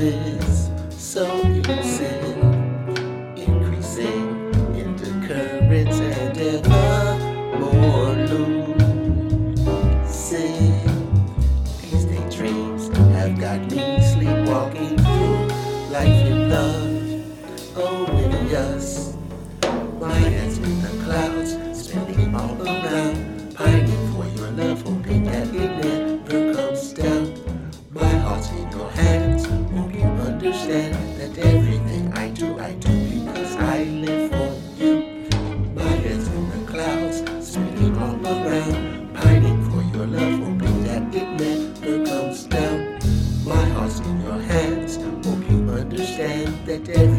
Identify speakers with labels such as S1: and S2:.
S1: is so using, increasing into currents and ever more losing. These daydreams have got me sleepwalking through life in love, oblivious. My head's in the clouds, spinning all around, pining for your love, hoping that it never comes down. My heart's in your hands, hope you understand that everything I do because I live for you. My head's in the clouds, spinning all around, pining for your love, hoping that it never comes down. My heart's in your hands, hope you understand that everything